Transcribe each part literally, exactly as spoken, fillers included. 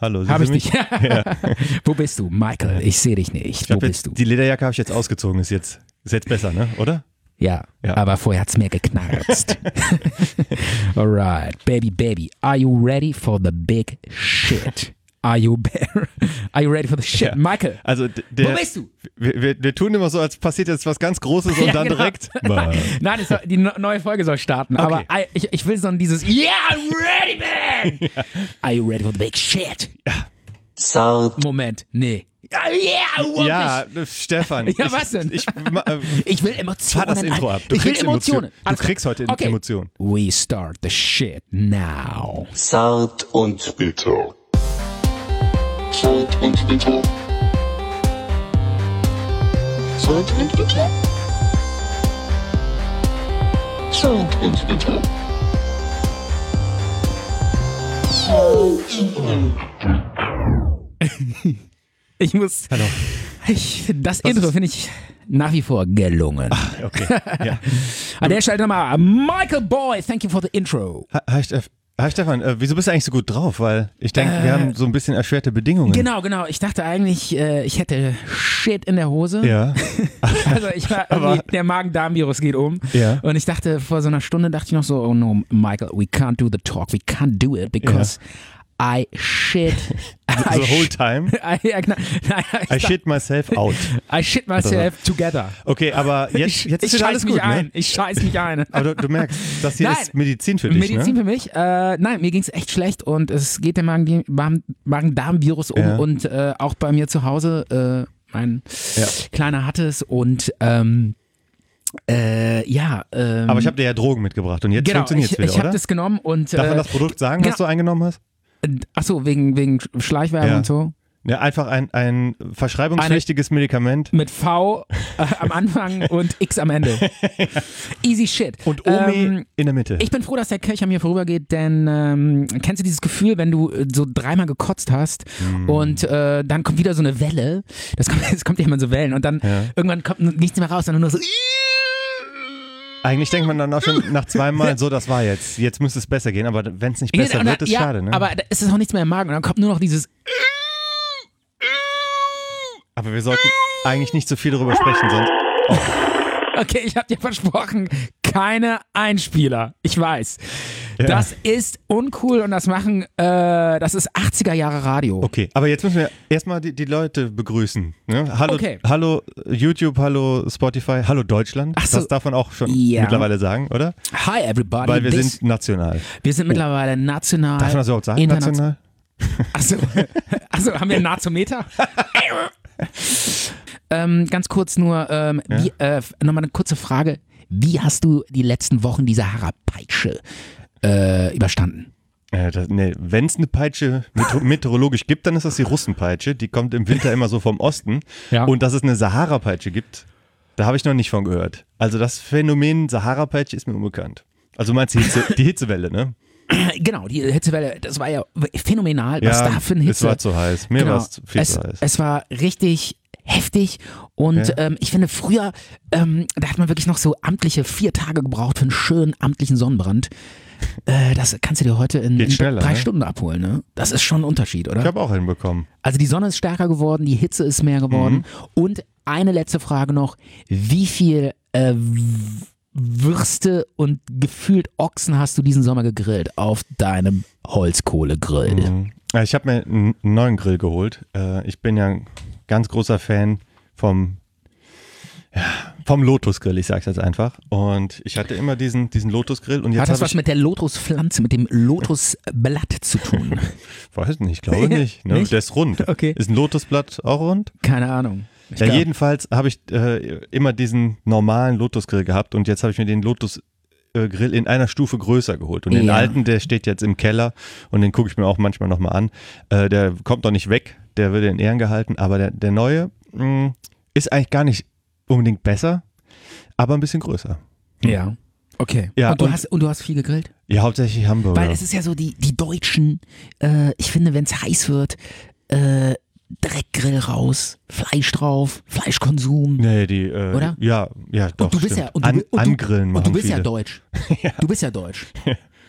hallo. Habe ich dich? Ja. Wo bist du? Michael, ich sehe dich nicht. Ich Wo jetzt, bist du? Die Lederjacke habe ich jetzt ausgezogen, ist jetzt, ist jetzt besser, ne? Oder? Ja, Ja. aber vorher hat's mehr geknarzt. Alright, baby, baby, are you ready for the big shit? Are you, bear? Are you ready for the shit? Ja. Michael, Also d- der, wo bist du? Wir, wir, wir tun immer so, als passiert jetzt was ganz Großes und Ja, dann genau. direkt. Nein, es soll, die no- neue Folge soll starten, aber Okay. I, ich, ich will so ein dieses Yeah, I'm ready, man! Ja. Are you ready for the big shit? Zart, Moment, nee. Ja, yeah, what Ja, Stefan. Ja, ich, was denn? Ich, ma- äh, Ich will Emotionen. fahr das Intro ab. Du ich will kriegst Emotionen. Emotionen. Du Alles klar. kriegst heute okay. Emotionen. We start the shit now. zart und bitter. Zart und bitter. Zart und bitter. Zart und bitter. Ich muss. Hallo. Ich, das Intro finde ich nach wie vor gelungen. Okay. Ja. An der Stelle nochmal, Michael Boy, thank you for the intro. Hi, hi, Steff, hi Stefan, äh, wieso bist du eigentlich so gut drauf? Weil ich denke, wir haben so ein bisschen erschwerte Bedingungen. Genau, genau. Ich dachte eigentlich, äh, ich hätte Shit in der Hose. Ja. Also ich war irgendwie, der Magen-Darm-Virus geht um. Ja. Und ich dachte, vor so einer Stunde dachte ich noch so, oh no, Michael, we can't do the talk, we can't do it because I shit. I The whole sh- time. I, ja, genau. Nein, I shit myself out. I shit myself together. Okay, aber jetzt, Ich, jetzt ich ist wieder scheiß alles mich gut, ein. ne? Ich scheiß mich ein. Aber du, du merkst, das hier Nein. ist Medizin für dich, Medizin ne? für mich? Äh, nein, mir ging es echt schlecht und es geht der Magen- Magen- Magen-Darm-Virus um Ja. und äh, auch bei mir zu Hause, äh, mein Ja. Kleiner hat es und ähm, äh, ja. Ähm, Aber ich habe dir ja Drogen mitgebracht und jetzt genau, funktioniert ich, es wieder, ich habe oder? das genommen und Darf man äh, das Produkt sagen, genau. was du eingenommen hast? achso, wegen, wegen Schleichwerbung Ja. und so. Ja, einfach ein, ein verschreibungspflichtiges Medikament. Mit V äh, am Anfang und X am Ende. Easy shit. Und Omi Ähm, in der Mitte. Ich bin froh, dass der Kelch an mir vorübergeht, denn ähm, kennst du dieses Gefühl, wenn du äh, so dreimal gekotzt hast Mm. und äh, dann kommt wieder so eine Welle, das kommt, das kommt ja immer so Wellen und dann Ja. irgendwann kommt nichts mehr raus, sondern nur so Eigentlich denkt man dann auch schon nach zweimal, so das war jetzt, jetzt müsste es besser gehen, aber wenn es nicht besser Und dann- wird, ist ja, schade, ne? aber da ist es auch nichts mehr im Magen und dann kommt nur noch dieses Aber wir sollten eigentlich nicht so viel darüber sprechen, sonst... okay, ich habe dir versprochen, keine Einspieler. Ich weiß. Ja. Das ist uncool und das machen, äh, das ist achtziger Jahre Radio. Okay, aber jetzt müssen wir erstmal die, die Leute begrüßen. Ne? Hallo, Okay. hallo YouTube, hallo Spotify, hallo Deutschland. Ach so. Das darf man auch schon Ja. mittlerweile sagen, oder? Hi everybody. Weil wir This- sind national. wir sind mittlerweile national. Darf man das überhaupt sagen, internation- national? Achso, Achso, haben wir einen Nazometer? ähm, ganz kurz nur, ähm, Ja? wie, äh, nochmal eine kurze Frage. Wie hast du die letzten Wochen die Sahara-Peitsche äh, überstanden? Äh, das, nee, wenn es eine Peitsche meteor- meteorologisch gibt, dann ist das die Russenpeitsche. Die kommt im Winter immer so vom Osten. Ja. Und dass es eine Sahara-Peitsche gibt, da habe ich noch nicht von gehört. Also das Phänomen Sahara-Peitsche ist mir unbekannt. Also du meinst die, Hitze, die Hitzewelle, ne? Genau, die Hitzewelle, das war ja phänomenal, was Ja, da für eine es Hitze. war zu heiß. Mir Genau. war es viel es, zu heiß. es war richtig heftig und Ja. ähm, ich finde früher, ähm, da hat man wirklich noch so amtliche vier Tage gebraucht für einen schönen amtlichen Sonnenbrand. Äh, das kannst du dir heute in, Geht in schneller, drei ne? Stunden abholen. Ne? Das ist schon ein Unterschied, oder? Ich habe auch hinbekommen. Also die Sonne ist stärker geworden, die Hitze ist mehr geworden. Mhm. Und eine letzte Frage noch, wie viel äh, W- Würste und gefühlt Ochsen hast du diesen Sommer gegrillt auf deinem Holzkohlegrill? Mhm. Ja, ich habe mir einen neuen Grill geholt. Äh, Ich bin ja ein ganz großer Fan vom, ja, vom Lotus-Grill, ich sag's jetzt einfach. Und ich hatte immer diesen, diesen Lotus-Grill. Und jetzt Hat das hab was ich, mit der Lotuspflanze, mit dem Lotusblatt zu tun? weiß nicht, ich glaube nicht. Ne? Nicht? Der ist rund. Okay. Ist ein Lotusblatt auch rund? Keine Ahnung. Ich Ja, glaub- jedenfalls habe ich äh, immer diesen normalen Lotus-Grill gehabt und jetzt habe ich mir den Lotus-Grill in einer Stufe größer geholt. Und den Ja. alten, der steht jetzt im Keller und den gucke ich mir auch manchmal nochmal an. Äh, der kommt doch nicht weg, der wird in Ehren gehalten, aber der, der neue mh, ist eigentlich gar nicht unbedingt besser, aber ein bisschen größer. Ja. Okay. Ja, und, du und- hast, und du hast viel gegrillt? Ja, hauptsächlich Hamburger. Weil es ist ja so, die, die Deutschen, äh, ich finde, wenn es heiß wird, äh, direkt Grill raus, Fleisch drauf, Fleischkonsum. Nee, die, äh, Oder? Ja, ja, doch, und du bist stimmt. ja, und du, An, und du, Angrillen und machen du bist viele. ja deutsch. Du bist ja deutsch.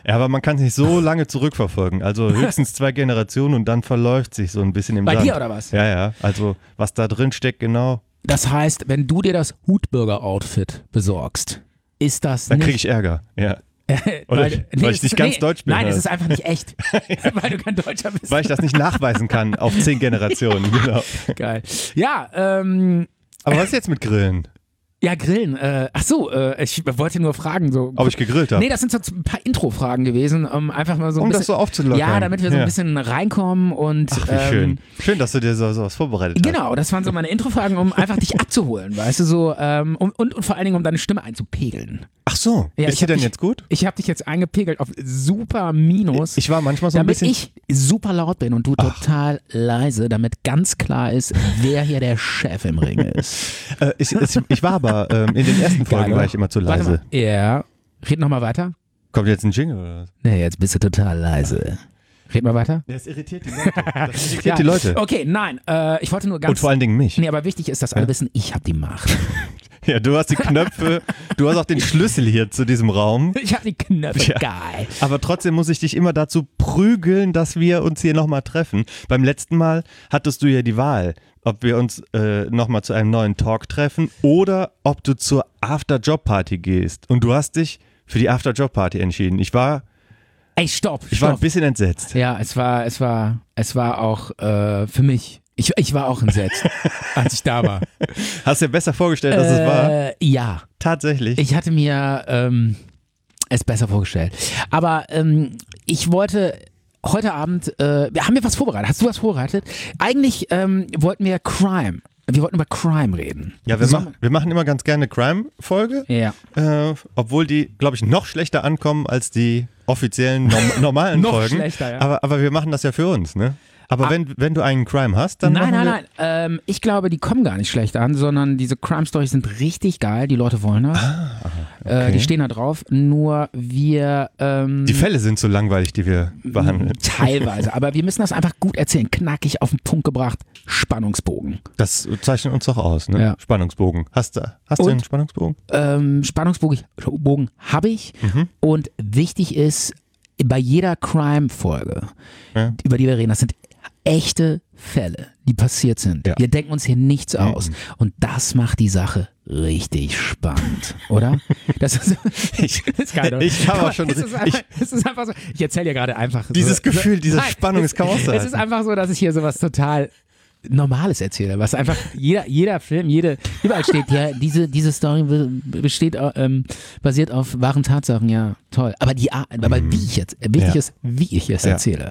Ja, aber man kann es nicht so lange zurückverfolgen. Also höchstens zwei Generationen und dann verläuft sich so ein bisschen im Bei Sand. dir oder was? Ja, ja. Also was da drin steckt, genau, Das heißt, wenn du dir das Hutbürger-Outfit besorgst, ist das dann nicht... kriege ich Ärger. Ja. Oder weil, weil ich es nicht ist, ganz nee, deutsch bin. Nein, es oder? ist einfach nicht echt, weil du kein Deutscher bist. Weil ich das nicht nachweisen kann auf zehn Generationen. Genau. Geil. Ja, ähm, Aber was ist jetzt mit Grillen? ja, Grillen. Äh, ach so, äh, ich wollte nur fragen. So, Ob ich gegrillt habe? Nee, das sind so ein paar Intro-Fragen gewesen, um einfach mal so ein Um bisschen... das so aufzulockern. Ja, damit wir so ein Ja. bisschen reinkommen und... Ach, wie ähm, schön. Schön, dass du dir so, sowas vorbereitet hast. Genau, das waren so meine Intro-Fragen, um einfach dich abzuholen, weißt du, so, ähm, um, und, und vor allen Dingen, um deine Stimme einzupegeln. Ach so, Ja, ist ich die hab denn dich- jetzt gut? Ich habe dich jetzt eingepegelt auf super Minus. Ich war manchmal so ein damit bisschen... ich super laut bin und du total leise, damit ganz klar ist, wer hier der Chef im Ring ist. Äh, ich, ich, ich war aber, ähm, in den ersten Folgen Geil, war ich immer zu Warte leise. mal. Ja. Red nochmal weiter. Kommt jetzt ein Jingle oder was? Nee, jetzt bist du total leise. Red mal weiter. Das irritiert die Leute. Das irritiert Ja. die Leute. Okay, nein, äh, ich wollte nur ganz... Und vor allen Dingen mich. Nee, aber wichtig ist, dass alle wissen, ich habe die Macht. Ja, du hast die Knöpfe, du hast auch den Schlüssel hier zu diesem Raum. Ich habe die Knöpfe, Ja. geil. Aber trotzdem muss ich dich immer dazu prügeln, dass wir uns hier nochmal treffen. Beim letzten Mal hattest du ja die Wahl, ob wir uns äh, nochmal zu einem neuen Talk treffen oder ob du zur After-Job-Party gehst. Und du hast dich für die After-Job-Party entschieden. Ich war, Ey, stopp, ich stopp. war ein bisschen entsetzt. Ja, es war, es war, es war auch äh, für mich. Ich, ich war auch entsetzt, als ich da war. Hast du dir besser vorgestellt, als es war? Äh, ja, Tatsächlich. ich hatte mir ähm, es besser vorgestellt. Aber ähm, ich wollte heute Abend, äh, haben wir was vorbereitet? Hast du was vorbereitet? Eigentlich ähm, wollten wir Crime. Wir wollten über Crime reden. Ja, wir, Sollen mach, wir machen immer ganz gerne Crime-Folge, Ja. äh, obwohl die, glaube ich, noch schlechter ankommen als die offiziellen, norm normalen Noch Folgen. schlechter, ja. Aber, aber wir machen das ja für uns, ne? Aber Ah. wenn, wenn du einen Crime hast, dann Nein, machen nein, wir, nein. Ähm, ich glaube, die kommen gar nicht schlecht an, sondern diese Crime-Stories sind richtig geil. Die Leute wollen das. äh, die stehen da drauf. Nur wir... Ähm, Die Fälle sind so langweilig, die wir behandeln. Teilweise. Aber wir müssen das einfach gut erzählen. Knackig auf den Punkt gebracht. Spannungsbogen. Das zeichnet uns doch aus, ne? Ja. Spannungsbogen. Hast du, hast du Und? einen Spannungsbogen? Ähm, Spannungsbogen Bogen habe ich. Mhm. Und wichtig ist, bei jeder Crime-Folge, Ja. über die wir reden, das sind echte Fälle, die passiert sind. Ja. Wir denken uns hier nichts aus. Und das macht die Sache richtig spannend, oder? Das ist, Ich, das ist geil, oder? ich habe auch schon... Es ist, einfach, es ist einfach so, ich erzähle dir gerade einfach Dieses so, Gefühl, so, diese nein, Spannung, es, es kann aushalten. Es ist einfach so, dass ich hier sowas total Normales erzähle, was einfach jeder, jeder Film, jede, überall steht, ja, diese, diese Story be- besteht, ähm, basiert auf wahren Tatsachen, ja, toll. Aber die Art, aber wie ich jetzt, wichtig Ja. ist, wie ich es Ja. erzähle.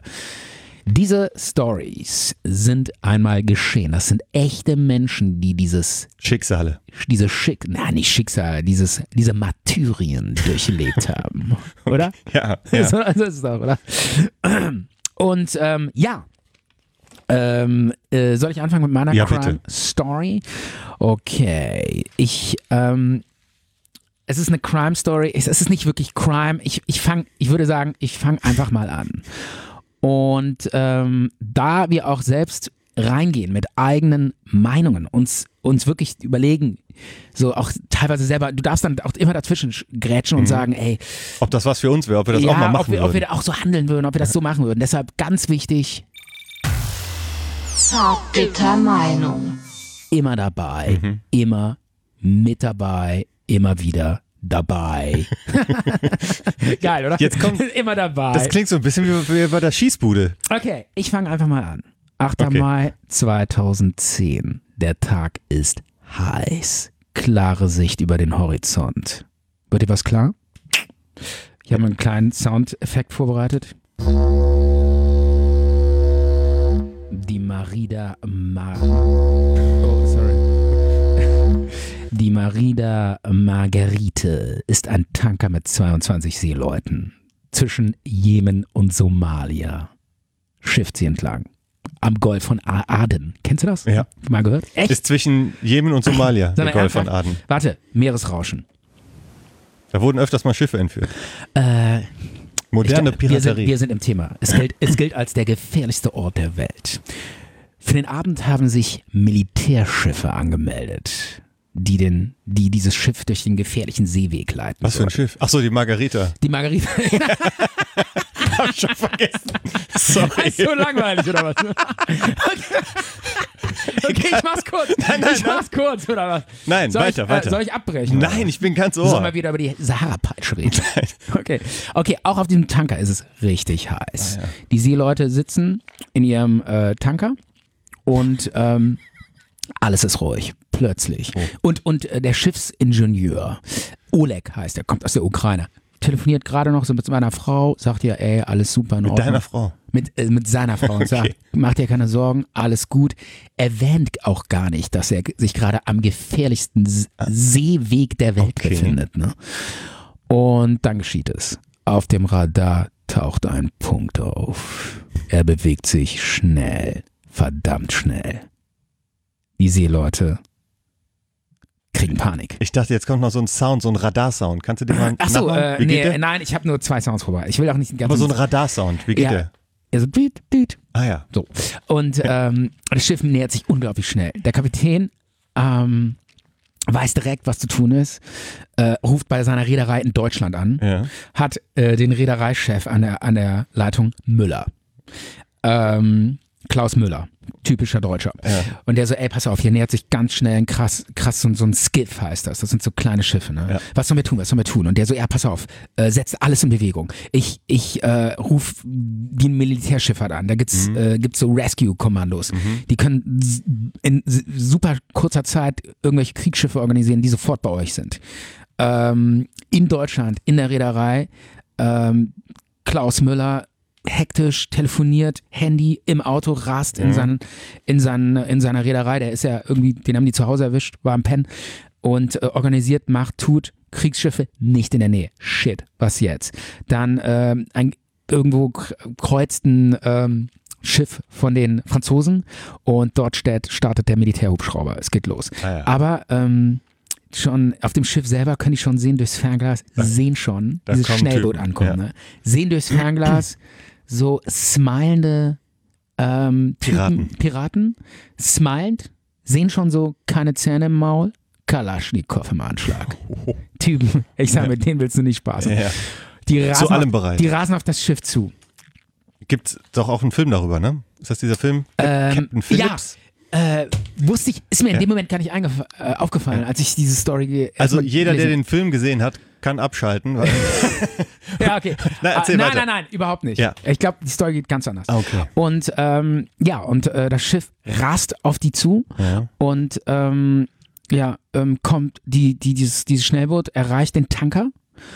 Diese Stories sind einmal geschehen. Das sind echte Menschen, die dieses, Schicksale. diese Schick, na nicht Schicksal, dieses, diese Martyrien durchlebt haben, oder? Ja, ja. So, also ist es doch, oder? Und ähm, ja, ähm, äh, soll ich anfangen mit meiner Ja, Crime bitte. Story? Okay, ich, ähm, es ist eine Crime Story. Es es ist nicht wirklich Crime. Ich, ich fange, ich würde sagen, ich fange einfach mal an. Und ähm, da wir auch selbst reingehen mit eigenen Meinungen, uns, uns wirklich überlegen, so auch teilweise selber, du darfst dann auch immer dazwischen sch- grätschen und sagen, ey, Ob das was für uns wäre, ob wir das ja, auch mal ob machen wir, ob wir würden. da auch so handeln würden, ob wir das so machen würden. Deshalb ganz wichtig, Zartbitter Meinung. immer dabei, Mhm. immer mit dabei, immer wieder dabei. Geil, oder? Jetzt kommt- immer dabei. Das klingt so ein bisschen wie, wie bei der Schießbude. Okay, ich fange einfach mal an. achter Okay. Mai zweitausendzehn. Der Tag ist heiß. Klare Sicht über den Horizont. Wird dir was klar? Ich habe einen kleinen Soundeffekt vorbereitet. Die Marida Mar... Oh, sorry. Die Marida Marguerite ist ein Tanker mit zweiundzwanzig Seeleuten. Zwischen Jemen und Somalia schifft sie entlang. Am Golf von A- Aden. Kennst du das? Ja. Mal gehört? Echt? Ist zwischen Jemen und Somalia, Sag der mal Golf von ernsthaft? Aden. Warte, Meeresrauschen. Da wurden öfters mal Schiffe entführt. Äh, Moderne ich glaub, wir, sind, Piraterie. wir sind im Thema. Es gilt, es gilt als der gefährlichste Ort der Welt. Für den Abend haben sich Militärschiffe angemeldet. die, den, die dieses Schiff durch den gefährlichen Seeweg leiten. Was für ein Schiff? Achso, die Margarita. Die Margarita. Hab ich schon vergessen. Sorry. Ist so langweilig, oder was? Okay, okay ich mach's kurz. Nein, nein, ich mach's kurz, oder was? Nein, soll weiter, ich, weiter. Äh, soll ich abbrechen? Nein, oder? ich bin ganz Sollen ohr. wir wieder über die Sahara-Peitsche reden? Okay. Okay, auch auf diesem Tanker ist es richtig heiß. Ah, ja. Die Seeleute sitzen in ihrem äh, Tanker und ähm, alles ist ruhig, plötzlich. Oh. Und, und äh, der Schiffsingenieur, Oleg heißt er, kommt aus der Ukraine, telefoniert gerade noch so mit seiner Frau, sagt ihr, ey, alles super in Mit Ordnung. deiner Frau. Mit, äh, mit seiner Frau und sagt, Okay. mach dir keine Sorgen, alles gut. Erwähnt auch gar nicht, dass er sich gerade am gefährlichsten S- Seeweg der Welt Okay. befindet. Ne? Und dann geschieht es. Auf dem Radar taucht ein Punkt auf. Er bewegt sich schnell, verdammt schnell. Die Seeleute kriegen Panik. Ich dachte, jetzt kommt noch so ein Sound, so ein Radarsound. Kannst du den mal Achso, nachmachen? äh, Wie geht nee, der? nein, ich habe nur zwei Sounds vorbei. Ich will auch nicht den ganzen... Aber so ein Radarsound. Wie geht Ja. der? Also, düt, düt. Ah ja. So. Und ähm, das Schiff nähert sich unglaublich schnell. Der Kapitän ähm, weiß direkt, was zu tun ist, äh, ruft bei seiner Reederei in Deutschland an, Ja. hat äh, den Reedereichef an der, an der Leitung Müller. Ähm, Klaus Müller, typischer Deutscher. Ja. Und der so, ey, pass auf, hier nähert sich ganz schnell ein krass, krass so, so ein Skiff heißt das. Das sind so kleine Schiffe, ne? Ja. Was sollen wir tun, was sollen wir tun? Und der so, ja, pass auf, äh, setzt alles in Bewegung. Ich, ich äh, ruf die Militärschifffahrt an. Da gibt's, Mhm. äh, gibt's so Rescue-Kommandos. Die können s- in s- super kurzer Zeit irgendwelche Kriegsschiffe organisieren, die sofort bei euch sind. Ähm, in Deutschland, in der Reederei, ähm, Klaus Müller hektisch telefoniert, Handy im Auto, rast in, Mhm. seinen, in, seinen, in seiner Reederei, der ist ja irgendwie, den haben die zu Hause erwischt, war am Pennen und äh, organisiert, macht, tut, Kriegsschiffe nicht in der Nähe. Shit, was jetzt? Dann ähm, ein irgendwo k- kreuzt ein ähm, Schiff von den Franzosen und dort steht, startet der Militärhubschrauber. Es geht los. Ah, ja. Aber ähm, schon auf dem Schiff selber können die schon sehen durchs Fernglas, sehen schon da dieses kommen Schnellboot Typen, ankommen. ja. Ne? Sehen durchs Fernglas so smilende ähm, Typen, Piraten. Piraten, smilend, sehen schon so keine Zähne im Maul, Kalaschnikow im Anschlag. Typen, ich sag, mit denen willst du nicht Spaß haben. Ja. Die rasen, allem auf, bereit. die rasen auf das Schiff zu. Gibt's doch auch einen Film darüber, ne? Ist das dieser Film? Ähm, Captain Phillips? Äh, wusste ich, ist mir in Ja. dem Moment gar nicht eingef- äh, aufgefallen, als ich diese Story ge- Also erstmal jeder, der gelesen- den Film gesehen hat, kann abschalten. Weil Ja, okay. Nein, erzähl Ah, nein, weiter. nein, nein, überhaupt nicht. Ja. Ich glaube, die Story geht ganz anders. Ah, okay. Und ähm, ja, und äh, das Schiff rast auf die zu Ja. und ähm, ja, ähm, kommt die, die, dieses, dieses Schnellboot, erreicht den Tanker.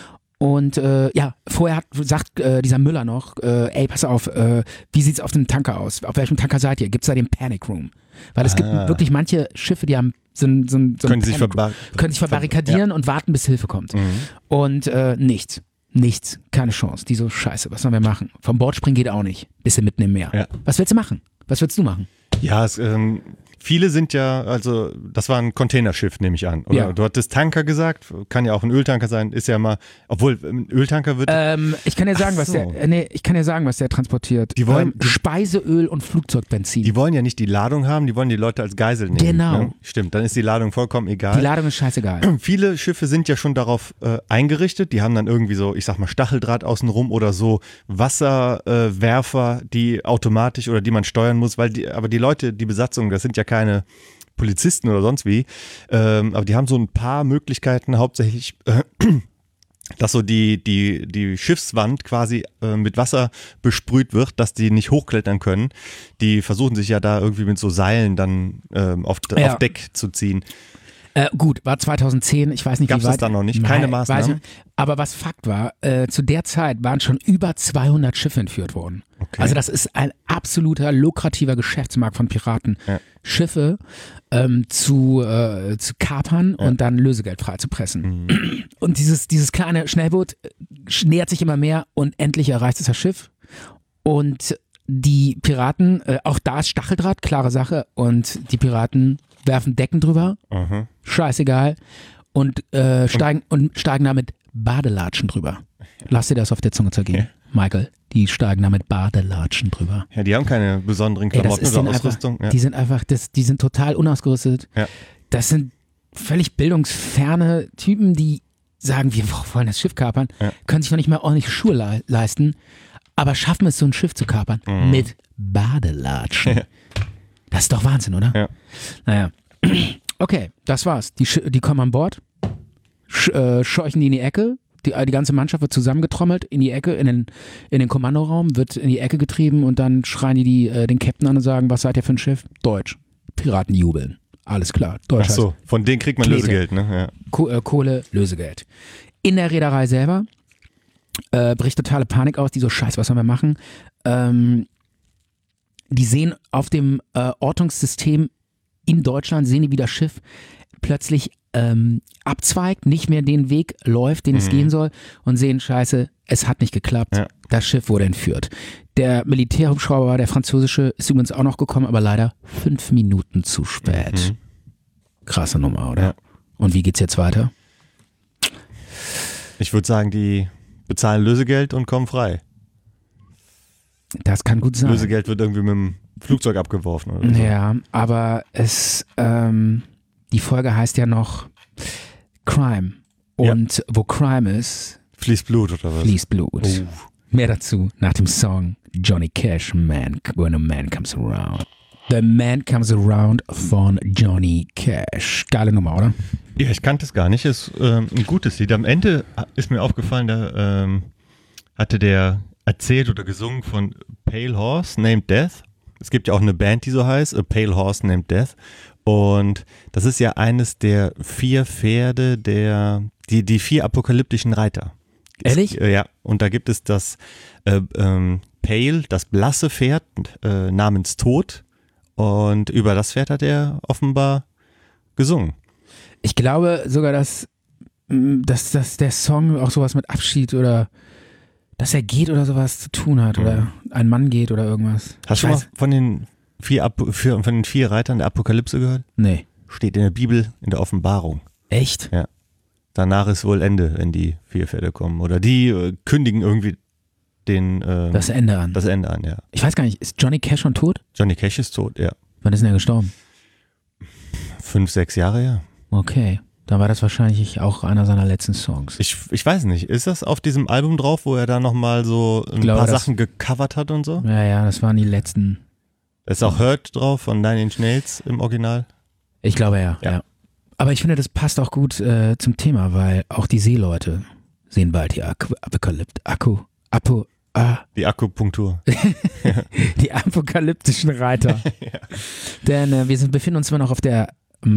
Und äh, ja, vorher hat, sagt äh, dieser Müller noch, äh, ey, pass auf, äh, wie sieht's auf dem Tanker aus? Auf welchem Tanker seid ihr? Gibt's da den Panic Room? Weil es gibt Ah. wirklich manche Schiffe, die haben so ein, so ein, so ein Können sich Panic Room. verbar können sich verbarrikadieren und warten, bis Hilfe kommt. Mhm. Und äh, nichts. Nichts. Keine Chance. Die so, scheiße, was sollen wir machen? Vom Bord springen geht auch nicht. Bist du mitten im Meer. Ja. Was willst du machen? Was willst du machen? Ja, es, ähm, viele sind ja, also das war ein Containerschiff, nehme ich an. Oder Ja. du hattest Tanker gesagt, kann ja auch ein Öltanker sein, ist ja mal, obwohl ein Öltanker wird, Ähm, ich kann dir sagen, Ach was so. der, äh, nee, ich kann dir sagen, was der transportiert. Die wollen- ähm, Speiseöl und Flugzeugbenzin. die wollen ja nicht die Ladung haben, die wollen die Leute als Geisel nehmen. Genau. Ne? Stimmt, dann ist die Ladung vollkommen Die egal. Ladung ist scheißegal. Viele Schiffe sind ja schon darauf äh, eingerichtet, die haben dann irgendwie so, ich sag mal, Stacheldraht außenrum oder so Wasserwerfer, äh, Werfer, die automatisch oder die man steuern muss, weil die, aber die Leute, die Besatzung, das sind ja keine Polizisten oder sonst wie, ähm, aber die haben so ein paar Möglichkeiten, hauptsächlich, äh, dass so die, die, die Schiffswand quasi äh, mit Wasser besprüht wird, dass die nicht hochklettern können. Die versuchen sich ja da irgendwie mit so Seilen dann ähm, auf, Ja. auf Deck zu ziehen. Äh, gut, war zweitauszehn, ich weiß nicht, Gab's wie weit. das dann noch nicht? Keine Nein, Maßnahmen? weiß ich nicht. Aber was Fakt war, äh, zu der Zeit waren schon über zweihundert Schiffe entführt worden. Okay. Also das ist ein absoluter lukrativer Geschäftsmarkt von Piraten. Ja. Schiffe ähm, zu, äh, zu kapern und dann Lösegeld freizupressen. Mhm. Und dieses, dieses kleine Schnellboot äh, nähert sich immer mehr und endlich erreicht es das Schiff. Und die Piraten, äh, auch da ist Stacheldraht, klare Sache. Und die Piraten werfen Decken drüber, Aha. scheißegal, und, äh, steigen, und steigen da mit Badelatschen drüber. Lass dir das auf der Zunge zergehen, Ja. Michael. Die steigen da mit Badelatschen drüber. Ja, die haben keine besonderen Ey, das Klamotten ist oder denen einfach, Ausrüstung. Ja. die sind einfach, das, die sind total unausgerüstet. Ja. Das sind völlig bildungsferne Typen, die sagen, wir wollen das Schiff kapern, Ja. können sich noch nicht mal ordentliche Schuhe le- leisten, aber schaffen es, so ein Schiff zu kapern Mhm. mit Badelatschen. Ja. Das ist doch Wahnsinn, oder? Ja. Naja. Okay, das war's. Die, Sch- die kommen an Bord, sch- äh, scheuchen die in die Ecke, die, die ganze Mannschaft wird zusammengetrommelt in die Ecke, in den, in den Kommandoraum, wird in die Ecke getrieben und dann schreien die, die äh, den Captain an und sagen, was seid ihr für ein Schiff? Deutsch. Piraten jubeln. Alles klar. Deutsch Ach so, von denen kriegt man Knete. Lösegeld, ne? Ja. Ko- äh, Kohle, Lösegeld. In der Reederei selber äh, bricht totale Panik aus, die so, scheiße, was sollen wir machen? Ähm, die sehen auf dem äh, Ortungssystem in Deutschland, sehen die, wie das Schiff plötzlich ähm, abzweigt, nicht mehr den Weg läuft, den es Mhm. gehen soll und sehen, scheiße, es hat nicht geklappt, Ja. das Schiff wurde entführt. Der Militärhubschrauber, der französische, ist übrigens auch noch gekommen, aber leider fünf Minuten zu spät. Mhm. Krasse Nummer, oder? Ja. Und wie geht's jetzt weiter? Ich würde sagen, die bezahlen Lösegeld und kommen frei. Das kann gut sein. Lösegeld wird irgendwie mit dem Flugzeug abgeworfen oder so. Ja, aber es, ähm, die Folge heißt ja noch Crime. Ja. Und wo Crime ist, Fließt Blut oder was? fließt Blut. Oh. Mehr dazu nach dem Song Johnny Cash, Man, When a Man Comes Around. The Man Comes Around von Johnny Cash. Geile Nummer, oder? Ja, ich kannte es gar nicht. Ist ähm, ein gutes Lied. Am Ende ist mir aufgefallen, da ähm, hatte der erzählt oder gesungen von Pale Horse Named Death. Es gibt ja auch eine Band, die so heißt, A Pale Horse Named Death. Und das ist ja eines der vier Pferde der, die, die vier apokalyptischen Reiter. Ehrlich? Es, äh, ja, und da gibt es das äh, ähm, Pale, das blasse Pferd äh, namens Tod. Und über das Pferd hat er offenbar gesungen. Ich glaube sogar, dass, mm, dass, dass der Song auch sowas mit Abschied oder dass er geht oder sowas zu tun hat oder ein Mann geht oder irgendwas. Hast du Ich schon mal weiß- von den vier, Ap- für, von den vier Reitern der Apokalypse gehört? Nee. Steht in der Bibel, in der Offenbarung. Echt? Danach ist wohl Ende, wenn die vier Pferde kommen. Oder die äh, kündigen irgendwie den, ähm, Das Ende an. das Ende an, ja. Ich weiß gar nicht, ist Johnny Cash schon tot? Johnny Cash ist tot, ja. Wann ist denn er gestorben? Fünf, sechs Jahre, ja. Okay, dann war das wahrscheinlich auch einer seiner letzten Songs. Ich, ich weiß nicht, ist das auf diesem Album drauf, wo er da nochmal so ein glaube, paar das- Sachen gecovert hat und so? Ja, ja, das waren die letzten. Da ist auch Hurt drauf von Nine Inch Nails im Original. Ich glaube ja, ja. Ja. Aber ich finde, das passt auch gut äh, zum Thema, weil auch die Seeleute sehen bald die Ak- Apokalypt, Akku, Apo, ah, Die Akupunktur. die apokalyptischen Reiter. Denn äh, wir sind, befinden uns immer noch auf der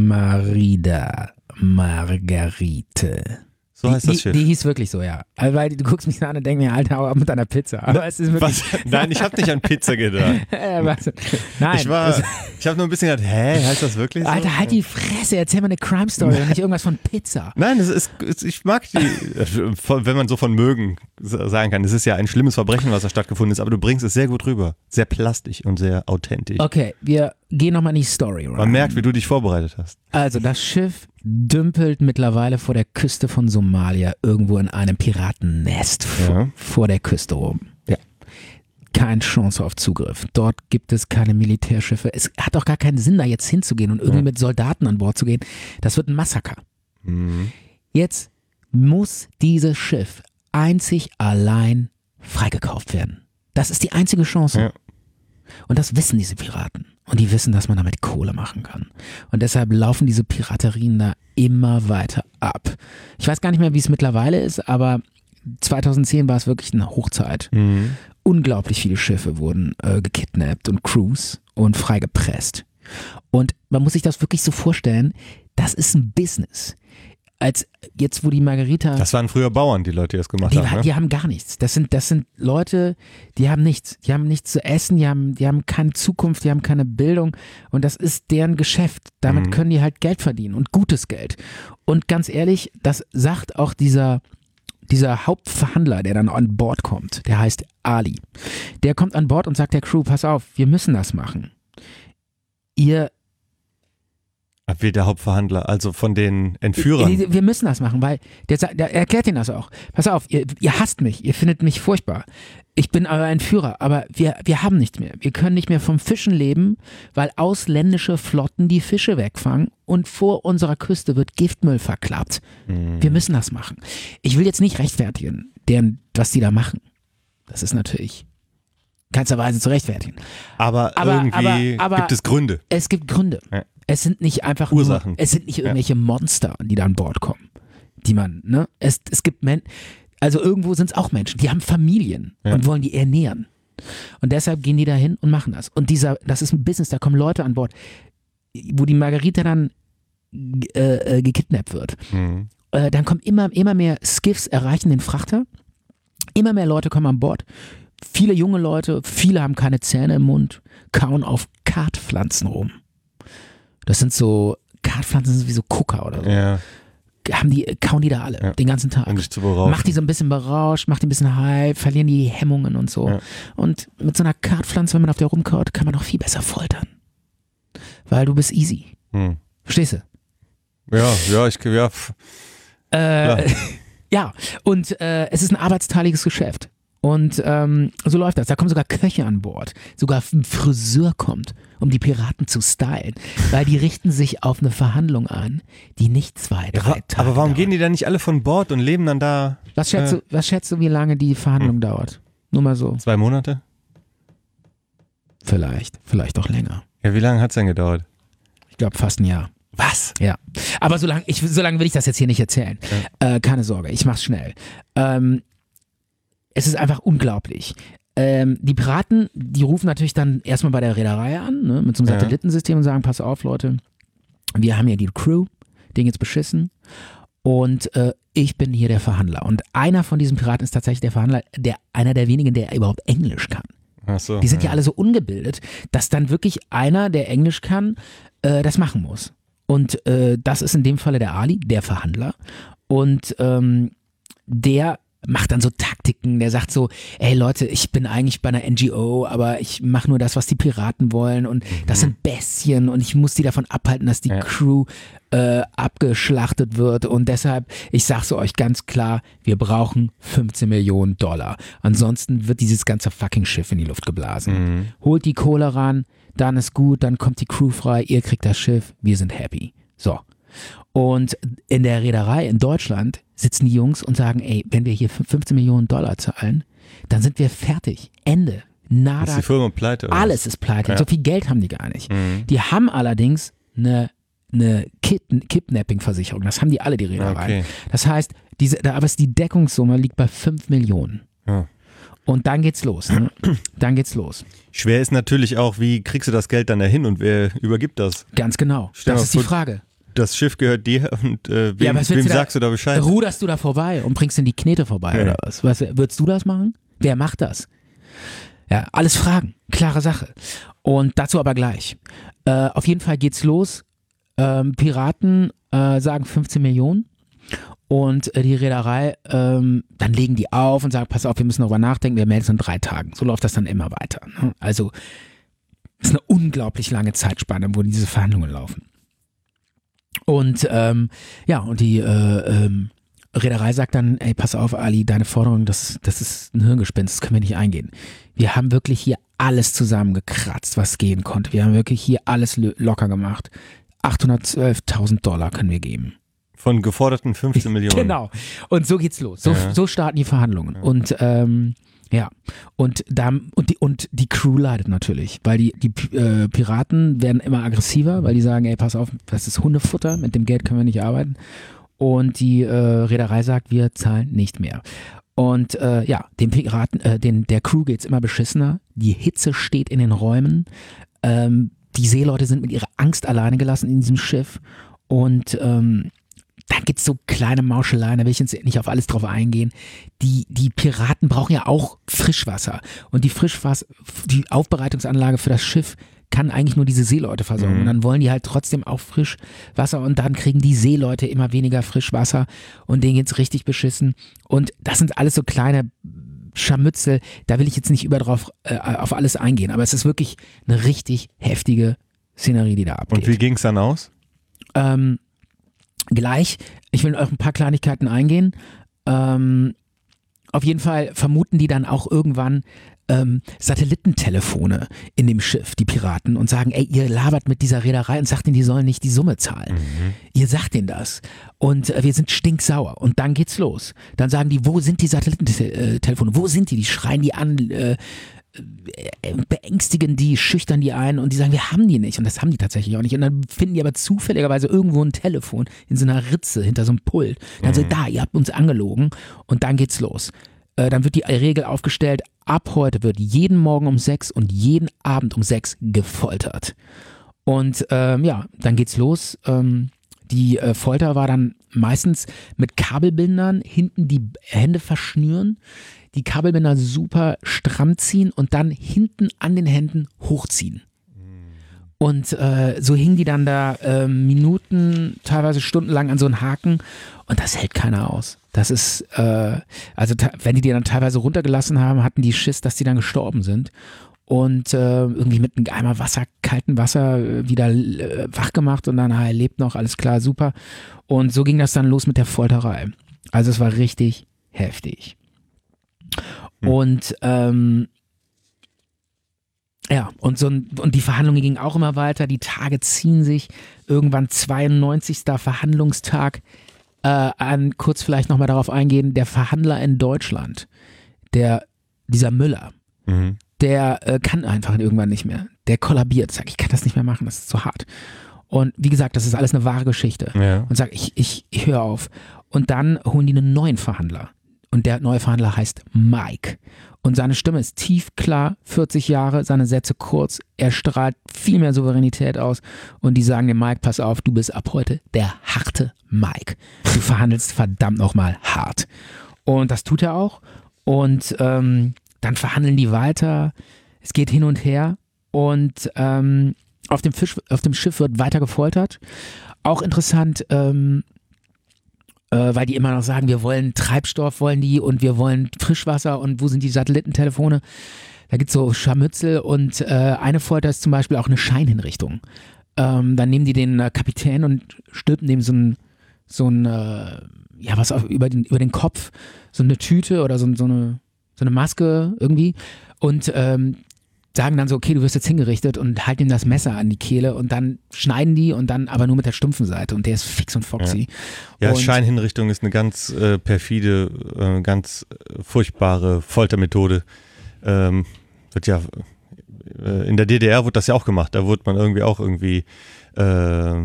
Marida Margarite. So heißt die, das die, Schiff. die hieß wirklich so, ja. Also, weil du guckst mich an und denkst mir, Alter, hau ab mit deiner Pizza. Aber es ist wirklich. Was? Nein, ich habe nicht an Pizza gedacht. Äh, was? Nein. Ich war, das- ich habe nur ein bisschen gedacht, hä, heißt das wirklich so? Alter, halt die Fresse, erzähl mal eine Crime-Story und nicht irgendwas von Pizza. Nein, es ist, es- ich mag die, wenn man so von mögen sagen kann. Es ist ja ein schlimmes Verbrechen, was da stattgefunden ist, aber du bringst es sehr gut rüber. Sehr plastisch und sehr authentisch. Okay, wir gehen nochmal in die Story rein. Man merkt, wie du dich vorbereitet hast. Also, das Schiff dümpelt mittlerweile vor der Küste von Somalia irgendwo in einem Piratennest vor, Ja. vor der Küste rum. Ja. Keine Chance auf Zugriff. Dort gibt es keine Militärschiffe. Es hat auch gar keinen Sinn, da jetzt hinzugehen und irgendwie Ja. mit Soldaten an Bord zu gehen. Das wird ein Massaker. Mhm. Jetzt muss dieses Schiff einzig allein freigekauft werden. Das ist die einzige Chance. Ja. Und das wissen diese Piraten. Und die wissen, dass man damit Kohle machen kann. Und deshalb laufen diese Piraterien da immer weiter ab. Ich weiß gar nicht mehr, wie es mittlerweile ist, aber zweitausendzehn war es wirklich eine Hochzeit. Mhm. Unglaublich viele Schiffe wurden äh, gekidnappt und Crews und freigepresst. Und man muss sich das wirklich so vorstellen, das ist ein Business. Als jetzt, wo die Margarita... Das waren früher Bauern, die Leute, die das gemacht Die, haben. Ne? die haben gar nichts. Das sind, das sind Leute, die haben nichts. Die haben nichts zu essen, die haben, die haben keine Zukunft, die haben keine Bildung und das ist deren Geschäft. Damit Mhm. können die halt Geld verdienen und gutes Geld. Und ganz ehrlich, das sagt auch dieser, dieser Hauptverhandler, der dann an Bord kommt, der heißt Ali. Der kommt an Bord und sagt der Crew, pass auf, wir müssen das machen. Ihr Wie der Hauptverhandler, also von den Entführern. Wir, wir müssen das machen, weil der, der erklärt ihnen das auch. Pass auf, ihr, ihr hasst mich, ihr findet mich furchtbar. Ich bin euer Entführer, aber wir, wir haben nichts mehr. Wir können nicht mehr vom Fischen leben, weil ausländische Flotten die Fische wegfangen und vor unserer Küste wird Giftmüll verklappt. Mhm. Wir müssen das machen. Ich will jetzt nicht rechtfertigen, deren, was die da machen. Das ist natürlich keinster Weise zu rechtfertigen. Aber, aber irgendwie aber, aber gibt es Gründe. Es gibt Gründe. Ja. Es sind nicht einfach Ursachen. Nur, es sind nicht irgendwelche ja. Monster, die da an Bord kommen. Die man, ne? Es, es gibt Menschen, also irgendwo sind es auch Menschen, die haben Familien ja. und wollen die ernähren. Und deshalb gehen die da hin und machen das. Und dieser, das ist ein Business, da kommen Leute an Bord, wo die Margarita dann äh, äh, gekidnappt wird. Mhm. Äh, dann kommen immer, immer mehr Skiffs, erreichen den Frachter. Immer mehr Leute kommen an Bord. Viele junge Leute, viele haben keine Zähne im Mund, kauen auf Kartpflanzen rum. Das sind so, Kartpflanzen sind wie so Kuka oder so. Ja. Haben die, kauen die da alle, ja. den ganzen Tag. Um dich zu berauschen. Macht die so ein bisschen berauscht, macht die ein bisschen hype, verlieren die Hemmungen und so. Ja. Und mit so einer Kartpflanze, wenn man auf der rumkaut, kann man auch viel besser foltern. Weil du bist easy. Hm. Verstehst du? Ja, ja, ich, ja. Äh, ja, und äh, es ist ein arbeitsteiliges Geschäft. Und ähm, so läuft das. Da kommen sogar Köche an Bord. Sogar ein Friseur kommt, um die Piraten zu stylen. Weil die richten sich auf eine Verhandlung ein, die nicht zwei, drei ja, Tage Aber warum dauert. gehen die dann nicht alle von Bord und leben dann da? Was schätzt, äh, du, was schätzt du, wie lange die Verhandlung hm. dauert? Nur mal so. Zwei Monate? Vielleicht. Vielleicht auch länger. Ja, wie lange hat es denn gedauert? Ich glaube fast ein Jahr. Was? Ja. Aber so lange ich, so lang will ich das jetzt hier nicht erzählen. Ja. Äh, keine Sorge, ich mach's schnell. Ähm, Es ist einfach unglaublich. Ähm, die Piraten, die rufen natürlich dann erstmal bei der Reederei an, ne, mit so einem Satellitensystem und sagen, pass auf Leute, wir haben ja die Crew, den geht's beschissen und äh, ich bin hier der Verhandler. Und einer von diesen Piraten ist tatsächlich der Verhandler, der einer der wenigen, der überhaupt Englisch kann. Ach so, die sind ja. ja alle so ungebildet, dass dann wirklich einer, der Englisch kann, äh, das machen muss. Und äh, das ist in dem Falle der Ali, der Verhandler. Und ähm, der macht dann so Taktiken, der sagt so, ey Leute, ich bin eigentlich bei einer N G O, aber ich mache nur das, was die Piraten wollen und mhm. das sind Bestien und ich muss die davon abhalten, dass die ja. Crew äh, abgeschlachtet wird und deshalb, ich sag's euch ganz klar, wir brauchen fünfzehn Millionen Dollar. Ansonsten wird dieses ganze fucking Schiff in die Luft geblasen. Mhm. Holt die Kohle ran, dann ist gut, dann kommt die Crew frei, ihr kriegt das Schiff, wir sind happy. So. Und in der Reederei in Deutschland sitzen die Jungs und sagen, ey, wenn wir hier fünfzehn Millionen Dollar zahlen, dann sind wir fertig. Ende. Nada. Ist die Firma pleite? Oder? Alles ist pleite. Ja. So viel Geld haben die gar nicht. Mhm. Die haben allerdings eine, eine Kid- Kidnapping-Versicherung. Das haben die alle, die Reederei. Okay. Das heißt, diese, aber die Deckungssumme liegt bei fünf Millionen. Ja. Und dann geht's los. Ne? Dann geht's los. Schwer ist natürlich auch, wie kriegst du das Geld dann dahin und wer übergibt das? Ganz genau. Stell das ist die Frage. Das Schiff gehört dir und äh, wem, ja, wem sagst du da Bescheid? Ruderst du da vorbei und bringst in die Knete vorbei ja. oder was? was? Würdest du das machen? Wer macht das? Ja, alles Fragen. Klare Sache. Und dazu aber gleich. Äh, auf jeden Fall geht's los. Ähm, Piraten äh, sagen fünfzehn Millionen und äh, die Reederei, ähm, dann legen die auf und sagen, pass auf, wir müssen darüber nachdenken, wir melden uns in drei Tagen. So läuft das dann immer weiter. Ne? Also es ist eine unglaublich lange Zeitspanne, wo diese Verhandlungen laufen. Und ähm, ja, und die äh, ähm, Reederei sagt dann, ey, pass auf, Ali, deine Forderung, das, das ist ein Hirngespinst, das können wir nicht eingehen. Wir haben wirklich hier alles zusammengekratzt, was gehen konnte. Wir haben wirklich hier alles locker gemacht. achthundertzwölftausend Dollar können wir geben. Von geforderten fünfzehn Millionen. Genau. Und so geht's los. So, ja. so starten die Verhandlungen. Ja. Und ähm, ja, und da und die und die Crew leidet natürlich, weil die die äh, Piraten werden immer aggressiver, weil die sagen, ey, pass auf, das ist Hundefutter, mit dem Geld können wir nicht arbeiten. Und die äh, Reederei sagt, wir zahlen nicht mehr. Und äh, ja, den Piraten, äh, den der Crew geht's immer beschissener. Die Hitze steht in den Räumen. Ähm, die Seeleute sind mit ihrer Angst alleine gelassen in diesem Schiff. Und ähm, dann gibt es so kleine Mauscheleien, da will ich jetzt nicht auf alles drauf eingehen. Die, die Piraten brauchen ja auch Frischwasser. Und die Frischwasser, die Aufbereitungsanlage für das Schiff kann eigentlich nur diese Seeleute versorgen. Mhm. Und dann wollen die halt trotzdem auch Frischwasser und dann kriegen die Seeleute immer weniger Frischwasser und denen geht's richtig beschissen. Und das sind alles so kleine Scharmützel, da will ich jetzt nicht über drauf äh, auf alles eingehen. Aber es ist wirklich eine richtig heftige Szenerie, die da abgeht. Und wie ging's dann aus? ähm, gleich. Ich will auf ein paar Kleinigkeiten eingehen. Ähm, auf jeden Fall vermuten die dann auch irgendwann ähm, Satellitentelefone in dem Schiff, die Piraten, und sagen, ey, ihr labert mit dieser Reederei und sagt denen, die sollen nicht die Summe zahlen. Mhm. Ihr sagt denen das. Und äh, wir sind stinksauer. Und dann geht's los. Dann sagen die, wo sind die Satellitentelefone? Wo sind die? Die schreien die an, äh, beängstigen die, schüchtern die ein und die sagen, wir haben die nicht, und das haben die tatsächlich auch nicht, und dann finden die aber zufälligerweise irgendwo ein Telefon in so einer Ritze hinter so einem Pult, dann mhm. so, da, ihr habt uns angelogen, und dann geht's los. Äh, dann wird die Regel aufgestellt, ab heute wird jeden Morgen um sechs und jeden Abend um sechs gefoltert. Und ähm, ja, dann geht's los. Ähm, die äh, Folter war dann meistens mit Kabelbindern hinten die Hände verschnüren, die Kabelbinder super stramm ziehen und dann hinten an den Händen hochziehen. Und äh, so hingen die dann da äh, Minuten, teilweise stundenlang an so einen Haken, und das hält keiner aus. Das ist, äh, also ta- wenn die die dann teilweise runtergelassen haben, hatten die Schiss, dass die dann gestorben sind. Und äh, irgendwie mit einem Eimer Wasser, kaltem Wasser äh, wieder äh, wach gemacht und dann, ah, er lebt noch, alles klar, super. Und so ging das dann los mit der Folterei. Also es war richtig heftig. Und ähm, ja, und, so, und die Verhandlungen gingen auch immer weiter, die Tage ziehen sich, irgendwann zweiundneunzigster Verhandlungstag äh, an, kurz vielleicht nochmal darauf eingehen, der Verhandler in Deutschland, der, dieser Müller, mhm. der äh, kann einfach irgendwann nicht mehr, der kollabiert, sagt, ich kann das nicht mehr machen, das ist zu hart. Und wie gesagt, das ist alles eine wahre Geschichte. Ja. Und sagt, ich, ich, ich höre auf. Und dann holen die einen neuen Verhandler. Und der neue Verhandler heißt Mike. Und seine Stimme ist tief, klar, vierzig Jahre, seine Sätze kurz. Er strahlt viel mehr Souveränität aus. Und die sagen dem Mike, pass auf, du bist ab heute der harte Mike. Du verhandelst verdammt nochmal hart. Und das tut er auch. Und ähm, dann verhandeln die weiter. Es geht hin und her. Und ähm, auf dem Fisch, auf dem Schiff wird weiter gefoltert. Auch interessant, ähm, Äh, weil die immer noch sagen, wir wollen Treibstoff, wollen die, und wir wollen Frischwasser, und wo sind die Satellitentelefone? Da gibt es so Scharmützel, und äh, eine Folter ist zum Beispiel auch eine Scheinhinrichtung. Ähm, dann nehmen die den äh, Kapitän und stülpen dem so ein, so ein äh, ja, was auf, über, den, über den Kopf, so eine Tüte oder so, so, eine, so eine Maske irgendwie, und ähm, sagen dann so, okay, du wirst jetzt hingerichtet, und halten ihm das Messer an die Kehle, und dann schneiden die, und dann aber nur mit der stumpfen Seite, und der ist fix und foxy. Ja, ja, und Scheinhinrichtung ist eine ganz äh, perfide, äh, ganz äh, furchtbare Foltermethode. Ähm, wird ja äh, in der D D R wurde das ja auch gemacht, da wurde man irgendwie auch irgendwie äh,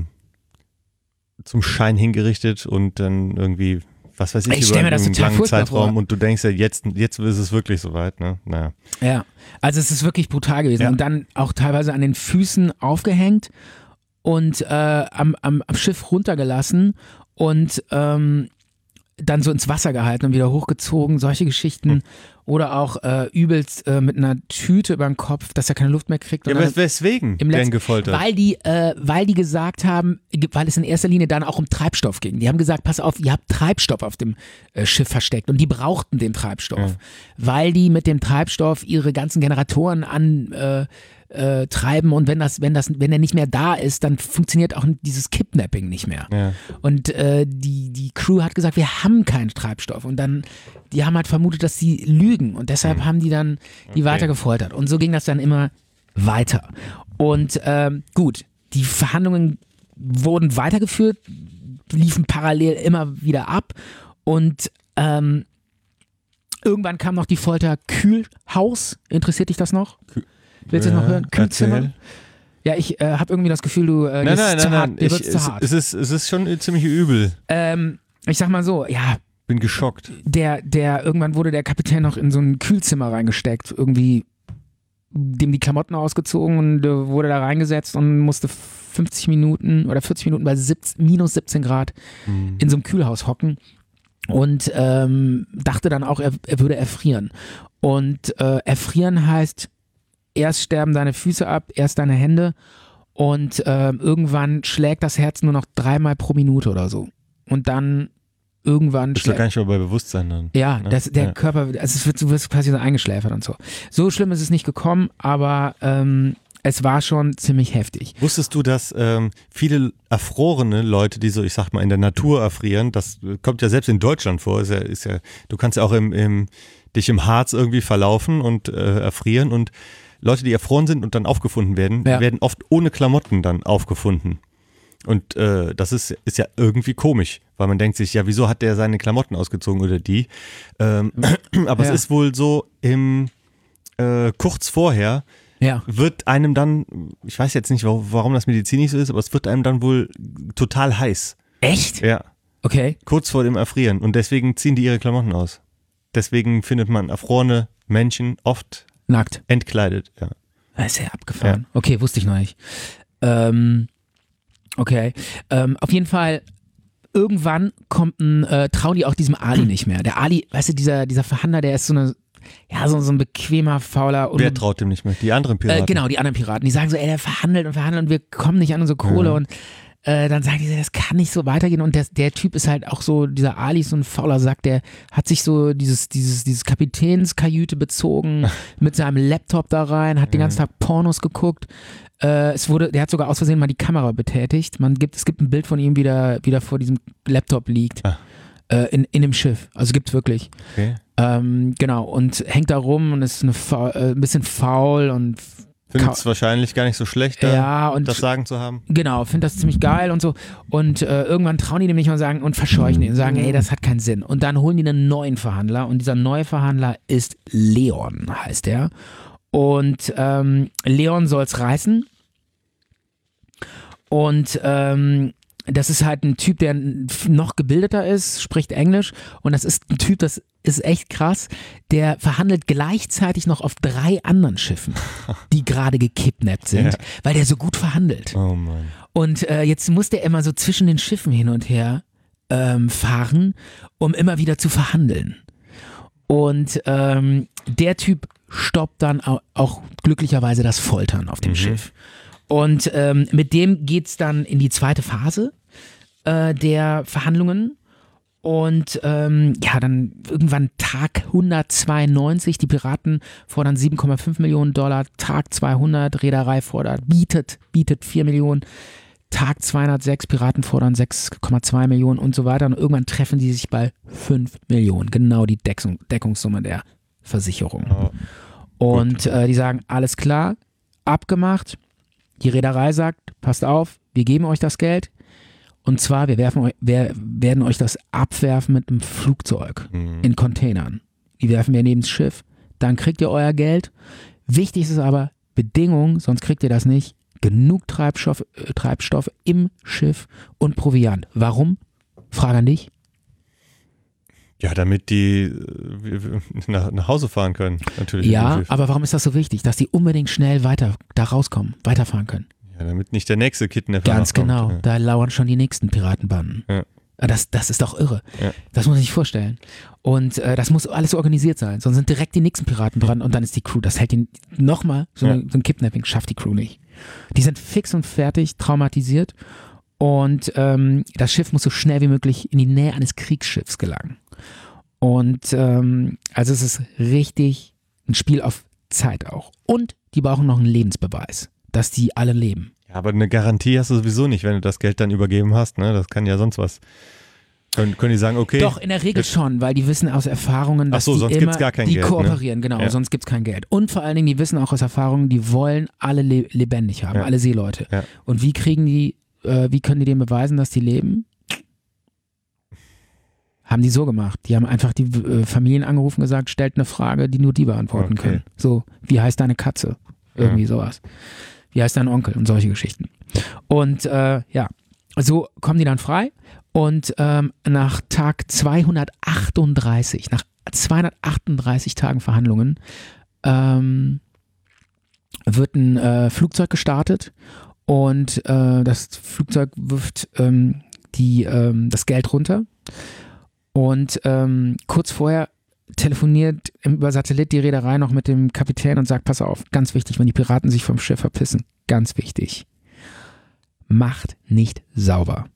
zum Schein hingerichtet und dann irgendwie, was weiß ich, ich über einen langen Zeitraum vor. Und du denkst ja, jetzt, jetzt ist es wirklich soweit, ne? Naja. Ja, also es ist wirklich brutal gewesen. Ja. Und dann auch teilweise an den Füßen aufgehängt und äh, am, am, am Schiff runtergelassen und ähm, dann so ins Wasser gehalten und wieder hochgezogen, solche Geschichten. Hm. Oder auch äh, übelst äh, mit einer Tüte über den Kopf, dass er keine Luft mehr kriegt. Ja, aber weswegen im werden gefoltert? Weil die, äh, weil die gesagt haben, weil es in erster Linie dann auch um Treibstoff ging. Die haben gesagt, pass auf, ihr habt Treibstoff auf dem äh, Schiff versteckt, und die brauchten den Treibstoff. Ja. Weil die mit dem Treibstoff ihre ganzen Generatoren an äh, äh, treiben, und wenn das, wenn das, wenn er nicht mehr da ist, dann funktioniert auch dieses Kidnapping nicht mehr. Ja. Und äh, die, die Crew hat gesagt, wir haben keinen Treibstoff, und dann, die haben halt vermutet, dass sie lügen, und deshalb mhm. haben die dann die okay. weiter gefoltert, und so ging das dann immer weiter. Und ähm, gut, die Verhandlungen wurden weitergeführt, liefen parallel immer wieder ab, und ähm, irgendwann kam noch die Folter Kühlhaus. Interessiert dich das noch? Kühl Willst du es noch hören? Kühlzimmer? Erzähl. Ja, ich äh, habe irgendwie das Gefühl, du äh, nein, nein, zu nein, hart, nein. dir wird's ich, zu es, hart. Es ist, es ist schon ziemlich übel. Ähm, ich sag mal so, ja. Bin geschockt. Der, der, irgendwann wurde der Kapitän noch in so ein Kühlzimmer reingesteckt, irgendwie dem die Klamotten ausgezogen, und äh, wurde da reingesetzt und musste fünfzig Minuten oder vierzig Minuten bei siebzehn, minus siebzehn Grad hm. in so einem Kühlhaus hocken. Und ähm, dachte dann auch, er, er würde erfrieren. Und äh, erfrieren heißt, erst sterben deine Füße ab, erst deine Hände, und äh, irgendwann schlägt das Herz nur noch dreimal pro Minute oder so. Und dann irgendwann bist du gar nicht mehr bei Bewusstsein dann. Ja, ne? das, der ja. Körper, also es wird, du wirst quasi so eingeschläfert und so. So schlimm ist es nicht gekommen, aber ähm, es war schon ziemlich heftig. Wusstest du, dass ähm, viele erfrorene Leute, die so, ich sag mal, in der Natur erfrieren, das kommt ja selbst in Deutschland vor, ist ja, ist ja, du kannst ja auch im, im, dich im Harz irgendwie verlaufen und äh, erfrieren und Leute, die erfroren sind und dann aufgefunden werden, Ja. werden oft ohne Klamotten dann aufgefunden. Und äh, das ist, ist ja irgendwie komisch, weil man denkt sich, ja, wieso hat der seine Klamotten ausgezogen oder die? Ähm, aber Ja. es ist wohl so, im äh, kurz vorher Ja. wird einem dann, ich weiß jetzt nicht, warum, warum das medizinisch so ist, aber es wird einem dann wohl total heiß. Echt? Ja, Okay. kurz vor dem Erfrieren. Und deswegen ziehen die ihre Klamotten aus. Deswegen findet man erfrorene Menschen oft Nackt. entkleidet. Ja. Das ist ja abgefahren. Okay, wusste ich noch nicht. Ähm, okay. Ähm, auf jeden Fall, irgendwann kommt ein, äh, trauen die auch diesem Ali nicht mehr. Der Ali, weißt du, dieser, dieser Verhandler, der ist so eine, ja, so, so ein bequemer, fauler und Wer traut dem nicht mehr? Die anderen Piraten. Äh, genau, die anderen Piraten, die sagen so, ey, der verhandelt und verhandelt und wir kommen nicht an unsere Kohle Ja. und äh, dann sagen die, das kann nicht so weitergehen und der, der Typ ist halt auch so, dieser Ali ist so ein fauler Sack, der hat sich so dieses, dieses, dieses Kapitänskajüte bezogen, mit seinem Laptop da rein, hat den ganzen Tag Pornos geguckt. Äh, es wurde, der hat sogar aus Versehen mal die Kamera betätigt. Man gibt, es gibt ein Bild von ihm, wie der, wie der vor diesem Laptop liegt. Ah. Äh, in, in dem Schiff. Also gibt's wirklich. Okay. Ähm, genau, und hängt da rum und ist eine, fa- äh, ein bisschen faul und Findet es wahrscheinlich gar nicht so schlecht, da ja, und das Sagen zu haben. genau, finde das ziemlich geil und so. Und äh, irgendwann trauen die dem nicht mal sagen und verscheuchen ihn und sagen, ey, das hat keinen Sinn. Und dann holen die einen neuen Verhandler und dieser neue Verhandler ist Leon, heißt er. Und ähm, Leon soll's reißen. Und ähm, das ist halt ein Typ, der noch gebildeter ist, spricht Englisch und das ist ein Typ, das ist echt krass, der verhandelt gleichzeitig noch auf drei anderen Schiffen, die gerade gekidnappt sind, Ja. weil der so gut verhandelt. Oh Mann. Und äh, jetzt muss der immer so zwischen den Schiffen hin und her ähm, fahren, um immer wieder zu verhandeln. Und ähm, der Typ stoppt dann au- auch glücklicherweise das Foltern auf dem Mhm. Schiff. Und ähm, mit dem geht's dann in die zweite Phase äh, der Verhandlungen. Und ähm, ja, dann irgendwann Tag hundertzweiundneunzig, die Piraten fordern sieben Komma fünf Millionen Dollar, Tag zweihundert, Reederei fordert, bietet, bietet vier Millionen, Tag zweihundertsechs, Piraten fordern sechs Komma zwei Millionen und so weiter. Und irgendwann treffen die sich bei fünf Millionen, genau die Deckung, Deckungssumme der Versicherung. Oh. Und äh, die sagen, alles klar, abgemacht. Die Reederei sagt, passt auf, wir geben euch das Geld. Und zwar, wir, werfen, eu- wir werden euch das abwerfen mit einem Flugzeug Mhm. in Containern. Die werfen wir neben das Schiff. Dann kriegt ihr euer Geld. Wichtig ist aber, Bedingung, sonst kriegt ihr das nicht, genug Treibstoff, äh, Treibstoff im Schiff und Proviant. Warum? Frage an dich. Ja, damit die äh, nach, nach Hause fahren können, natürlich. Ja, mit dem Schiff. aber warum ist das so wichtig, dass die unbedingt schnell weiter da rauskommen, weiterfahren können? Ja, damit nicht der nächste Kidnapper Ganz nachkommt. genau, Ja. da lauern schon die nächsten Piratenbanden. Ja. Ah, Das, das ist doch irre. Ja. Das muss man sich vorstellen. Und äh, das muss alles organisiert sein. Sonst sind direkt die nächsten Piraten dran und dann ist die Crew. Das hält ihn nochmal, so, eine- Ja. so ein Kidnapping schafft die Crew nicht. Die sind fix und fertig, traumatisiert. Und ähm, das Schiff muss so schnell wie möglich in die Nähe eines Kriegsschiffs gelangen. Und ähm, also es ist richtig ein Spiel auf Zeit auch. Und die brauchen noch einen Lebensbeweis, dass die alle leben. Ja, aber eine Garantie hast du sowieso nicht, wenn du das Geld dann übergeben hast. Ne? Das kann ja sonst was. Können, können die sagen, okay. Doch, in der Regel jetzt- schon, weil die wissen aus Erfahrungen, dass Ach so, die sonst immer, gibt's gar kein die Geld, ne? kooperieren, genau, Ja. sonst gibt's kein Geld. Und vor allen Dingen, die wissen auch aus Erfahrungen, die wollen alle le lebendig haben, Ja. alle Seeleute. Ja. Und wie kriegen die, äh, wie können die denen beweisen, dass die leben? Haben die so gemacht. Die haben einfach die äh, Familien angerufen und gesagt, stellt eine Frage, die nur die beantworten Okay. können. So, wie heißt deine Katze? Irgendwie Ja. sowas. Wie heißt dein Onkel? Und solche Geschichten. Und äh, ja, so kommen die dann frei. Und ähm, nach Tag zweihundertachtunddreißig, nach zweihundertachtunddreißig Tagen Verhandlungen, ähm, wird ein äh, Flugzeug gestartet und äh, das Flugzeug wirft ähm, die, ähm, das Geld runter. Und ähm, kurz vorher telefoniert über Satellit die Reederei noch mit dem Kapitän und sagt, pass auf, ganz wichtig, wenn die Piraten sich vom Schiff verpissen, ganz wichtig, macht nicht sauber.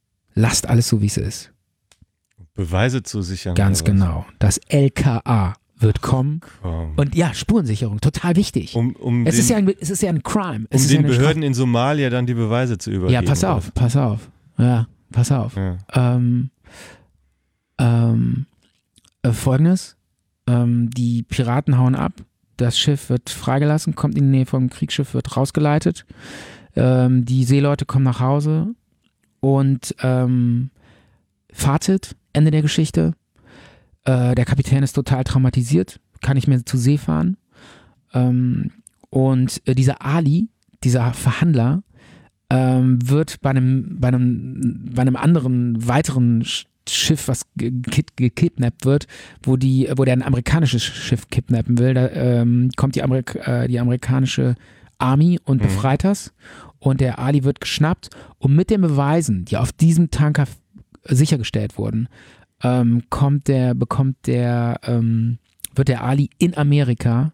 Lasst alles so, wie es ist. Beweise zu sichern. Ganz oder was? genau. Das L K A wird kommen. Komm. Und ja, Spurensicherung, total wichtig. Um, um es, den, ist ja ein, es ist ja ein Crime. Es um ist den ja eine Behörden in Somalia dann die Beweise zu übergeben. Ja, pass auf, pass auf. Ja, pass auf. Ja. Ähm, ähm, äh, Folgendes, ähm, die Piraten hauen ab, das Schiff wird freigelassen, kommt in die Nähe vom Kriegsschiff, wird rausgeleitet, ähm, die Seeleute kommen nach Hause und ähm, Fazit, Ende der Geschichte, äh, der Kapitän ist total traumatisiert, kann nicht mehr zu See fahren ähm, und äh, dieser Ali, dieser Verhandler, ähm, wird bei einem, bei einem, bei einem anderen weiteren Schiff, was gekidnappt wird, wo die, wo der ein amerikanisches Schiff kidnappen will, da ähm, kommt die, Amerik äh, die amerikanische Army und befreit das und der Ali wird geschnappt und mit den Beweisen, die auf diesem Tanker sichergestellt wurden, ähm, kommt der, bekommt der, ähm, wird der Ali in Amerika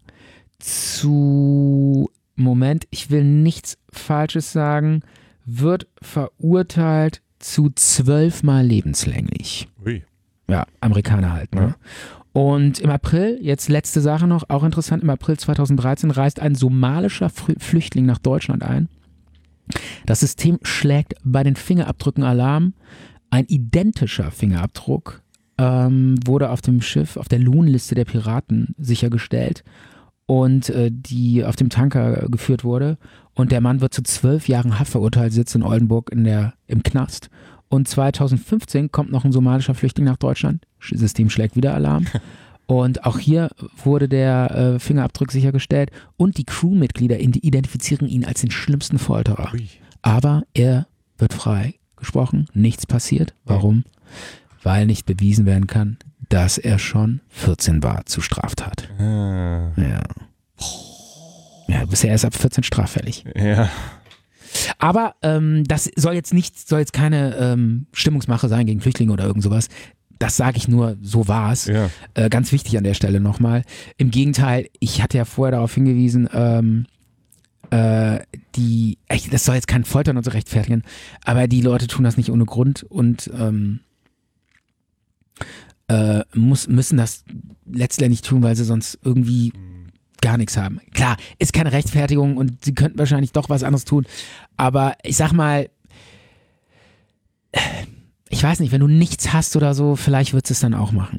zu, Moment, ich will nichts Falsches sagen, wird verurteilt zu zwölfmal lebenslänglich. Ui. Ja, Amerikaner halt. Ne? Ja. Und im April, jetzt letzte Sache noch, auch interessant, im April zweitausenddreizehn reist ein somalischer Flüchtling nach Deutschland ein. Das System schlägt bei den Fingerabdrücken Alarm. Ein identischer Fingerabdruck ähm, wurde auf dem Schiff, auf der Lohnliste der Piraten sichergestellt und äh, die auf dem Tanker geführt wurde. Und der Mann wird zu zwölf Jahren Haft verurteilt, sitzt in Oldenburg in der, im Knast. Und zweitausendfünfzehn kommt noch ein somalischer Flüchtling nach Deutschland. Das System schlägt wieder Alarm. Und auch hier wurde der äh, Fingerabdruck sichergestellt. Und die Crewmitglieder identifizieren ihn als den schlimmsten Folterer. Ui. Aber er wird frei gesprochen. Nichts passiert. Warum? Weil nicht bewiesen werden kann, dass er schon vierzehn war zu Straftat. Ah. Ja. Ja, bisher ist ab vierzehn straffällig. Ja. Aber ähm, das soll jetzt nicht, soll jetzt keine ähm, Stimmungsmache sein gegen Flüchtlinge oder irgend sowas. Das sage ich nur, so war es. Ja. Äh, ganz wichtig an der Stelle nochmal. Im Gegenteil, ich hatte ja vorher darauf hingewiesen, ähm, äh, die, echt, das soll jetzt kein Foltern und so rechtfertigen, aber die Leute tun das nicht ohne Grund und ähm, äh, muss, müssen das letztendlich tun, weil sie sonst irgendwie gar nichts haben. Klar, ist keine Rechtfertigung und sie könnten wahrscheinlich doch was anderes tun, aber ich sag mal, ich weiß nicht, wenn du nichts hast oder so, vielleicht wird es dann auch machen.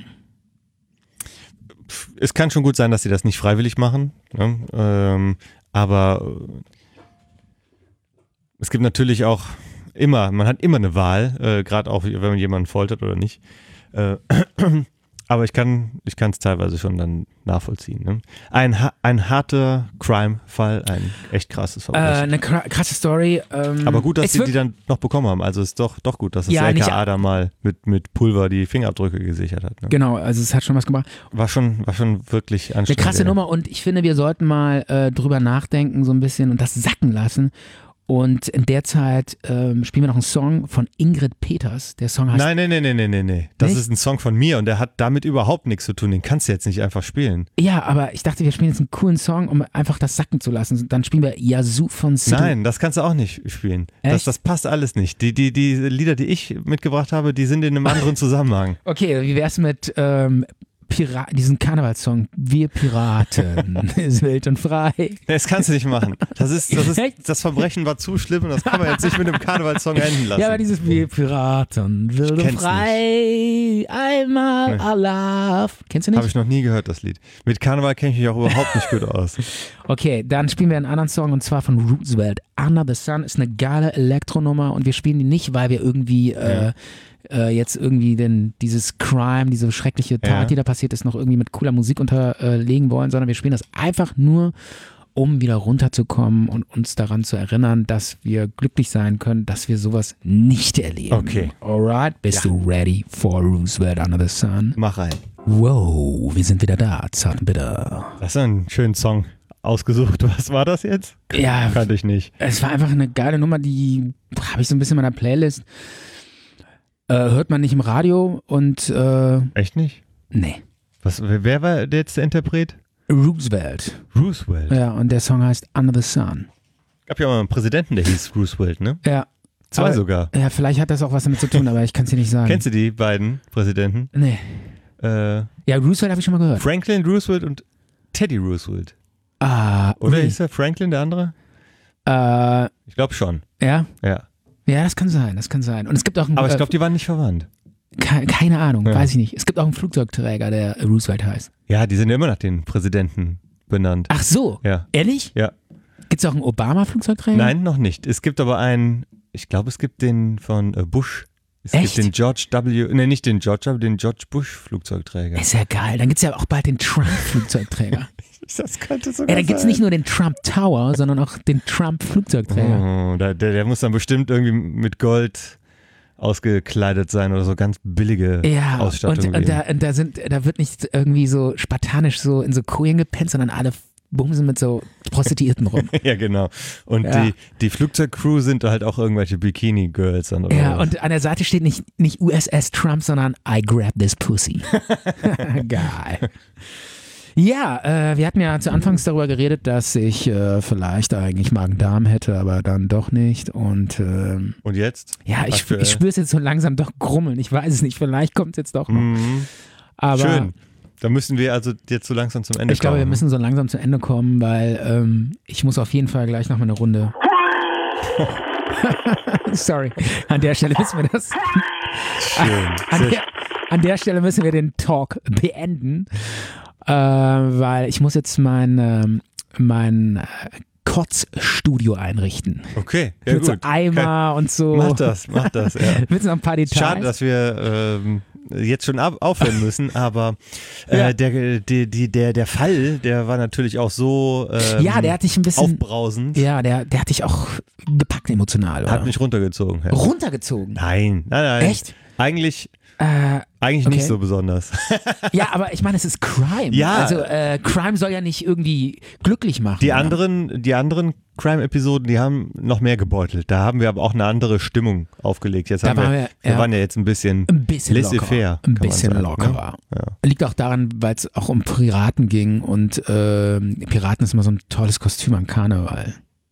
Es kann schon gut sein, dass sie das nicht freiwillig machen, ne? ähm, aber es gibt natürlich auch immer, man hat immer eine Wahl, äh, gerade auch, wenn man jemanden foltert oder nicht. Äh, aber ich kann ich kann es teilweise schon dann nachvollziehen. Ne? Ein, ein harter Crime-Fall, ein echt krasses Äh, Verbrechen. eine krasse Story. Ähm, aber gut, dass es sie wird- die dann noch bekommen haben. Also ist doch, doch gut, dass das Ja, L nicht- K A da mal mit, mit Pulver die Fingerabdrücke gesichert hat. Ne? Genau, also es hat schon was gemacht. War schon, war schon wirklich Eine anstrengend. krasse ja. Nummer und ich finde, wir sollten mal äh, drüber nachdenken so ein bisschen und das sacken lassen. Und in der Zeit ähm, spielen wir noch einen Song von Ingrid Peters. Der Song heißt Nein, nein, nein, nein, nein, nein, nein. Das Nicht? ist ein Song von mir und der hat damit überhaupt nichts zu tun. Den kannst du jetzt nicht einfach spielen. Ja, aber ich dachte, wir spielen jetzt einen coolen Song, um einfach das sacken zu lassen. Dann spielen wir Yazoo von Sidhu. Nein, das kannst du auch nicht spielen. Das, Echt? das passt alles nicht. Die, die, die Lieder, die ich mitgebracht habe, die sind in einem anderen Zusammenhang. Okay, wie wär's mit ähm, Pira- diesen Karnevalssong? Wir Piraten, ist wild und frei. Das kannst du nicht machen. Das ist, das ist, Echt? das Verbrechen war zu schlimm und das kann man jetzt nicht mit einem Karnevalssong enden lassen. Ja, aber dieses Wir Piraten, wild und kenn's frei, einmal Nee. Allah. Kennst du nicht? Habe ich noch nie gehört, das Lied. Mit Karneval kenne ich mich auch überhaupt nicht gut aus. Okay, dann spielen wir einen anderen Song und zwar von Roosevelt. Under the Sun ist eine geile Elektronummer und wir spielen die nicht, weil wir irgendwie äh, äh, jetzt irgendwie denn dieses Crime, diese schreckliche Tat, Ja. die da passiert ist, noch irgendwie mit cooler Musik unterlegen wollen, sondern wir spielen das einfach nur, um wieder runterzukommen und uns daran zu erinnern, dass wir glücklich sein können, dass wir sowas nicht erleben. Okay. Alright, bist du ready for Roosevelt Under the Sun? Mach rein. Wow, wir sind wieder da, zart und bitter. Das ist ein schöner Song ausgesucht. Was war das jetzt? Ja, Kannte ich nicht. es war einfach eine geile Nummer, die habe ich so ein bisschen in meiner Playlist. Äh, hört man nicht im Radio und äh, Echt nicht? nee. Was, wer war jetzt der Interpret? Roosevelt. Roosevelt. Ja, und der Song heißt Under the Sun. Gab ja mal einen Präsidenten, der hieß Roosevelt, ne? Ja. Zwei Aber- sogar. Ja, vielleicht hat das auch was damit zu tun, aber ich kann es dir nicht sagen. Kennst du die beiden Präsidenten? Nee. Äh, Ja, Roosevelt habe ich schon mal gehört. Franklin Roosevelt und Teddy Roosevelt. Ah, Oder ui. ist der Franklin der andere? Äh, Ich glaube schon. ja? Ja. Ja, das kann sein, das kann sein. Und es gibt auch einen, Aber ich äh, glaube, die waren nicht verwandt. ke- keine Ahnung, Ja. weiß ich nicht. Es gibt auch einen Flugzeugträger, der Roosevelt heißt. Ja, die sind ja immer nach den Präsidenten benannt. Ach so, Ja. ehrlich? Ja. Gibt es auch einen Obama-Flugzeugträger? Nein, noch nicht. Es gibt aber einen, ich glaube, es gibt den von äh, Bush. Es Echt? gibt den George W., ne, nicht den George, aber den George Bush Flugzeugträger. Ist ja geil. Dann gibt es ja auch bald den Trump-Flugzeugträger. Das könnte sogar Ja, dann gibt es nicht nur den Trump Tower, sondern auch den Trump-Flugzeugträger. Oh, der, der, der muss dann bestimmt irgendwie mit Gold ausgekleidet sein oder so ganz billige Ja, Ausstattung. und, und, wie- da, und da sind, da wird nicht irgendwie so spartanisch so in so Kojen gepennt, sondern alle bumsen mit so Prostituierten rum. ja, genau. Und Ja. die, die Flugzeugcrew sind halt auch irgendwelche Bikini-Girls dann oder Ja, was. und an der Seite steht nicht, nicht U S S Trump, sondern I grab this pussy. Geil. Ja, äh, wir hatten ja zu Anfangs darüber geredet, dass ich äh, vielleicht eigentlich Magen-Darm hätte, aber dann doch nicht. Und ähm, Und jetzt? ja, ich, Aktuell? ich spüre es jetzt so langsam doch grummeln. Ich weiß es nicht, vielleicht kommt es jetzt doch noch. Mhm. Aber Schön. Da müssen wir also jetzt so langsam zum Ende ich glaube, wir kommen. müssen so langsam zu Ende kommen, weil ähm, ich muss auf jeden Fall gleich noch mal eine Runde. Sorry, an der Stelle müssen wir das. Schön. An Sehr der, an der Stelle müssen wir den Talk beenden, äh, weil ich muss jetzt mein, ähm, mein äh, Kotzstudio einrichten. Okay, ja Mit so gut. Eimer und so. Mach das, mach das. Ja. Mit so ein paar Details. Schade, dass wir ähm, jetzt schon ab, aufhören müssen, aber äh, Ja. der, die, die, der, der Fall, der war natürlich auch so ähm, Ja, der hat dich ein bisschen. aufbrausend, Ja, der, der hat dich auch gepackt emotional, oder? hat mich runtergezogen. Ja. runtergezogen. Nein, nein, nein. Echt? Eigentlich, Äh, eigentlich Okay. nicht so besonders. ja, aber ich meine, es ist Crime. Ja. Also äh, Crime soll ja nicht irgendwie glücklich machen. Die oder? anderen, die anderen Crime-Episoden, die haben noch mehr gebeutelt. Da haben wir aber auch eine andere Stimmung aufgelegt. Jetzt Da haben wir, waren wir, wir- ja. waren ja jetzt ein bisschen, Ein bisschen laissez-faire, lockerer. Ein kann man bisschen sagen, lockerer. ne? Ja. Liegt auch daran, weil es auch um Piraten ging und ähm, Piraten ist immer so ein tolles Kostüm am Karneval.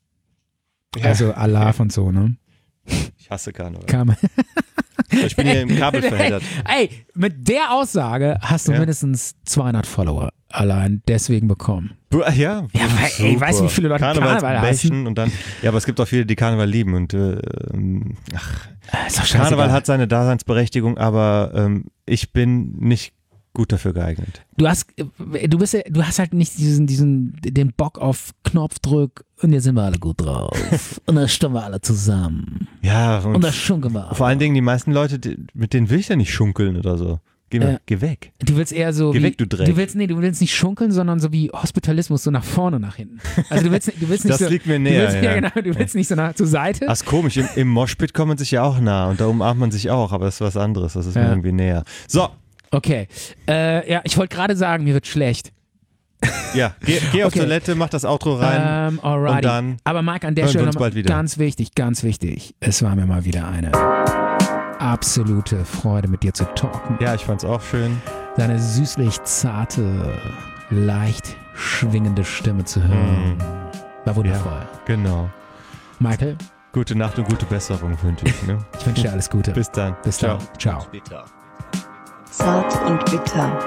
Also Alarv und so, ne? Ich hasse Karneval. Kam Ich bin hier im Kabel verheddert. Ey, mit der Aussage hast du Ja. mindestens zweihundert Follower allein deswegen bekommen. Bu- Ja, ja Ja, weil, ey, super. weißt du, wie viele Leute Karneval Karnevalsbächen und dann, ja, aber es gibt auch viele, die Karneval lieben und äh, ähm, ach, Äh, Ist doch Karneval scheißegal. hat seine Daseinsberechtigung, aber ähm, ich bin nicht gut dafür geeignet. Du hast, äh, du bist, ja- du hast halt nicht diesen, diesen, den Bock auf Knopfdruck und jetzt sind wir alle gut drauf und dann stehen wir alle zusammen Ja, und, und das schunkeln wir. vor allen Dingen die meisten Leute, die, mit denen will ich ja nicht schunkeln oder so. Geh, mal, Ja. geh weg. Du willst eher so Geh wie, weg, du Dreck. du willst nee, du willst nicht schunkeln, sondern so wie Hospitalismus, so nach vorne, nach hinten. Also du willst, du willst nicht Das so, liegt mir du näher, willst, ja. ja. genau, du willst nicht so nach zur Seite. Ach, ist komisch, im, im Moshpit kommt man sich ja auch nah und da umarmt man sich auch, aber das ist was anderes, das ist mir Ja. irgendwie näher. So, Okay, äh, ja, ich wollte gerade sagen, mir wird schlecht. ja, geh, geh auf Okay. Toilette, mach das Outro rein. Ähm, alrighty. und dann Aber Mike, an der hören wir Stelle uns noch mal bald wieder. ganz wichtig, ganz wichtig. Es war mir mal wieder eine absolute Freude, mit dir zu talken. Ja, ich fand's auch schön. Deine süßlich zarte, leicht schwingende Stimme zu hören. War wundervoll. Genau. Michael, Gute Nacht und gute Besserung wünsche ich. Ne? ich wünsche dir alles Gute. Bis dann. Bis Ciao. dann. Ciao. Bitter. Zart und bitter.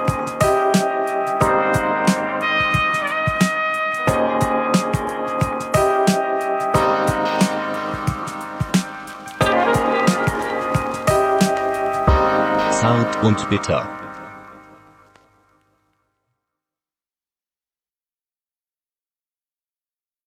Zart und bitter.